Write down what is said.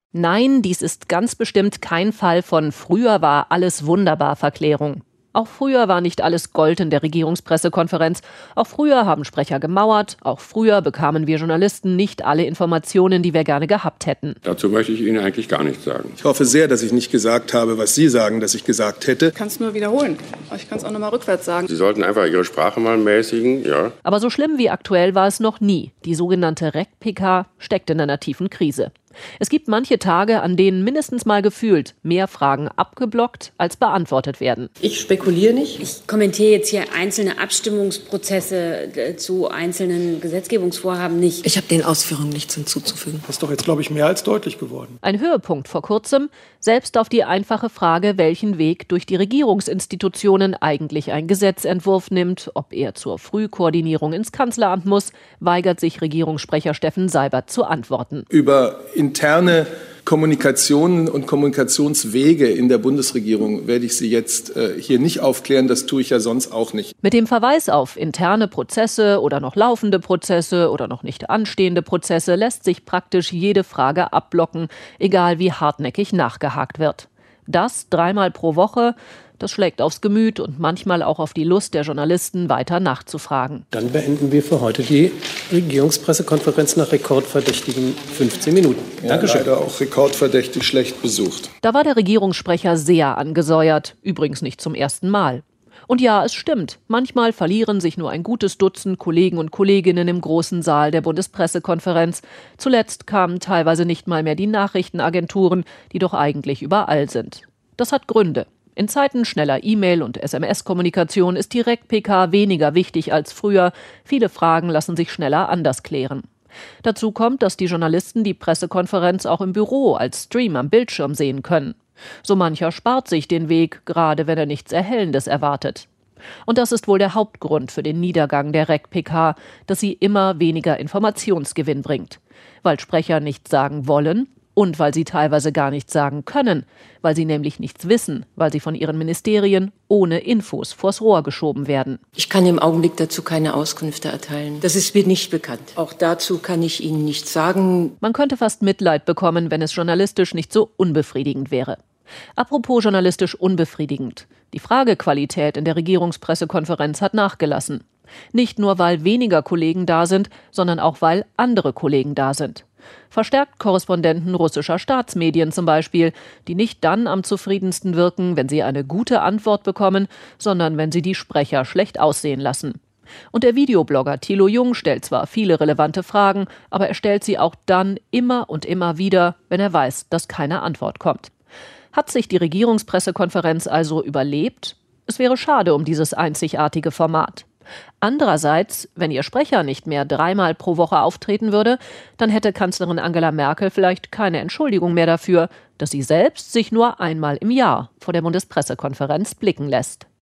Nein, dies ist ganz bestimmt kein Fall von früher war alles wunderbar Verklärung. Auch früher war nicht alles Gold in der Regierungspressekonferenz. Auch früher haben Sprecher gemauert. Auch früher bekamen wir Journalisten nicht alle Informationen, die wir gerne gehabt hätten. Dazu möchte ich Ihnen eigentlich gar nichts sagen. Ich hoffe sehr, dass ich nicht gesagt habe, was Sie sagen, dass ich gesagt hätte. Ich kann es nur wiederholen. Ich kann es auch noch mal rückwärts sagen. Sie sollten einfach Ihre Sprache mal mäßigen, ja. Aber so schlimm wie aktuell war es noch nie. Die sogenannte RecPK steckt in einer tiefen Krise. Es gibt manche Tage, an denen mindestens mal gefühlt mehr Fragen abgeblockt als beantwortet werden. Ich spekuliere nicht. Ich kommentiere jetzt hier einzelne Abstimmungsprozesse zu einzelnen Gesetzgebungsvorhaben nicht. Ich habe den Ausführungen nichts hinzuzufügen. Das ist doch jetzt, glaube ich, mehr als deutlich geworden. Ein Höhepunkt vor kurzem, selbst auf die einfache Frage, welchen Weg durch die Regierungsinstitutionen eigentlich ein Gesetzentwurf nimmt, ob er zur Frühkoordinierung ins Kanzleramt muss, weigert sich Regierungssprecher Steffen Seibert zu antworten. Über interne Kommunikationen und Kommunikationswege in der Bundesregierung werde ich Sie jetzt hier nicht aufklären. Das tue ich ja sonst auch nicht. Mit dem Verweis auf interne Prozesse oder noch laufende Prozesse oder noch nicht anstehende Prozesse lässt sich praktisch jede Frage abblocken, egal wie hartnäckig nachgehakt wird. Das 3-mal pro Woche, das schlägt aufs Gemüt und manchmal auch auf die Lust der Journalisten, weiter nachzufragen. Dann beenden wir für heute die Regierungspressekonferenz nach rekordverdächtigen 15 Minuten. Ja, Dankeschön. leider auch rekordverdächtig schlecht besucht. Da war der Regierungssprecher sehr angesäuert, übrigens nicht zum ersten Mal. Und ja, es stimmt, manchmal verlieren sich nur ein gutes Dutzend Kollegen und Kolleginnen im großen Saal der Bundespressekonferenz. Zuletzt kamen teilweise nicht mal mehr die Nachrichtenagenturen, die doch eigentlich überall sind. Das hat Gründe. In Zeiten schneller E-Mail- und SMS-Kommunikation ist die RecPK weniger wichtig als früher. Viele Fragen lassen sich schneller anders klären. Dazu kommt, dass die Journalisten die Pressekonferenz auch im Büro als Stream am Bildschirm sehen können. So mancher spart sich den Weg, gerade wenn er nichts Erhellendes erwartet. Und das ist wohl der Hauptgrund für den Niedergang der RecPK, dass sie immer weniger Informationsgewinn bringt. Weil Sprecher nichts sagen wollen und weil sie teilweise gar nichts sagen können, weil sie nämlich nichts wissen, weil sie von ihren Ministerien ohne Infos vors Rohr geschoben werden. Ich kann im Augenblick dazu keine Auskünfte erteilen. Das ist mir nicht bekannt. Auch dazu kann ich Ihnen nichts sagen. Man könnte fast Mitleid bekommen, wenn es journalistisch nicht so unbefriedigend wäre. Apropos journalistisch unbefriedigend. Die Fragequalität in der Regierungspressekonferenz hat nachgelassen. Nicht nur, weil weniger Kollegen da sind, sondern auch, weil andere Kollegen da sind. Verstärkt Korrespondenten russischer Staatsmedien zum Beispiel, die nicht dann am zufriedensten wirken, wenn sie eine gute Antwort bekommen, sondern wenn sie die Sprecher schlecht aussehen lassen. Und der Videoblogger Thilo Jung stellt zwar viele relevante Fragen, aber er stellt sie auch dann immer und immer wieder, wenn er weiß, dass keine Antwort kommt. Hat sich die Regierungspressekonferenz also überlebt? Es wäre schade um dieses einzigartige Format. Andererseits, wenn ihr Sprecher nicht mehr 3-mal pro Woche auftreten würde, dann hätte Kanzlerin Angela Merkel vielleicht keine Entschuldigung mehr dafür, dass sie selbst sich nur einmal im Jahr vor der Bundespressekonferenz blicken lässt.